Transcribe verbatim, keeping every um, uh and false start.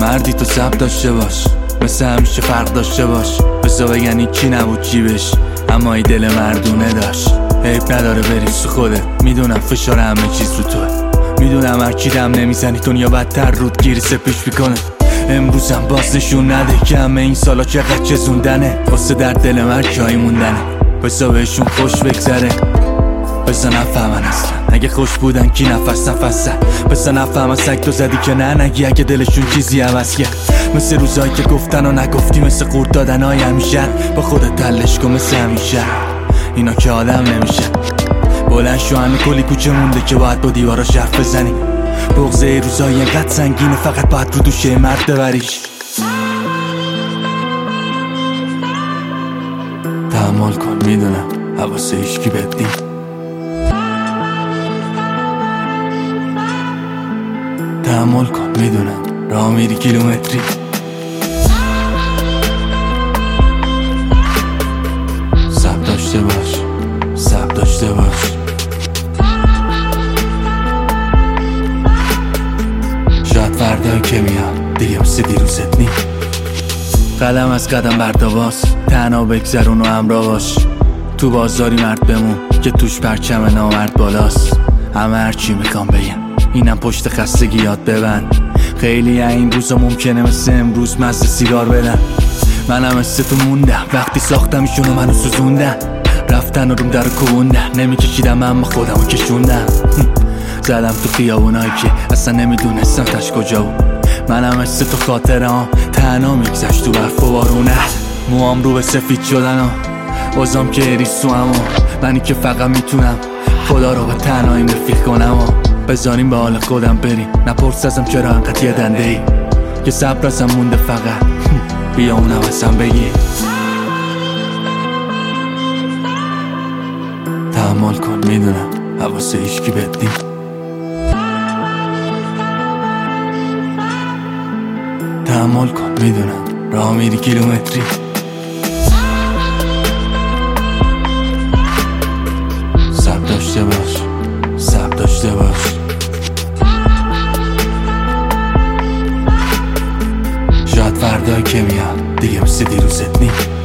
مردی تو صبر داشته باش، مثل همیشه فرق داشته باش. بزا بگن این کی نبود جیبش، اما ای دل مردونه داشت. عیب نداره بری سو خوده، میدونم فشار همه چیز رو توه، میدونم هر کی دم نمیزنی دنیا بدتر رود گیری سپیش میکنه. امروزم باز نشون نده که همه این سالا چقدر چزوندنه، واسه در دل مرد جایی موندنه. بزا بهشون خوش بگذره، بزا نفهمن اصلا اگه خوش بودن کی نفس نفس زد. بزا نفهمن سگ تو زدی که نه نگی اگه دلشون چیزی عوض کرد. مثل روزایی که گفتن و نگفتی، مثل قورت دادن های همیشه. با خودت تلش کن مثل همیشه، اینا که آدم نمیشه. بلند شو همه کلی کوچه مونده که باید با دیوارا حرف بزنی. بغضه روزایی انقدر سنگینه فقط باید رو دوشه مرد ببریش. تحمل کن میدونم حواسه هیچکی بهت نی، تحمل کن میدونم راه میری کیلومتری. صبر داشته باش، صبر داشته باش. شاید فردایی که میاد دیگه مثل دیروزت نی. قلم از قدم برداباس، تنها بگذرون و همراه باش. تو بازاری مرد بمون که توش پرچم نامرد بالاست. همه هرچی میخوام بگم اینم پشت خستگی یاد ببند. خیلی این روزا ممکنه مثل امروز مزه سیگار بدن. منم مثل تو موندم وقتی ساختم ایشونو منو سوزوندن. رفتن و روم در کوبوندن، نمیکشیدم اما خودمو کشوندم. زدم تو خیابونایی که اصلا نمیدونستم تش کجا بود. منم مثل تو خاطره ها تنها میگذشت تو برف و بارونه. موام رو به سفید شدن ها بازم که ریسو همو منی که فقط میتونم خدا رو به تنهاییم رفیق کنم. بذاریم به حال خودم بریم، نپرس ازم چرا انقدر یه دنده ای که صبر ازم مونده فقط بیا اونم ازم بگی. تحمل کن میدونم حواسه هیچکی بهت نی، تحمل کن میدونم راه میری کیلومتری. صبر داشته باش، صبر داشته باش. شاید فردایی که میاد دیگه مثل دیروزت نی.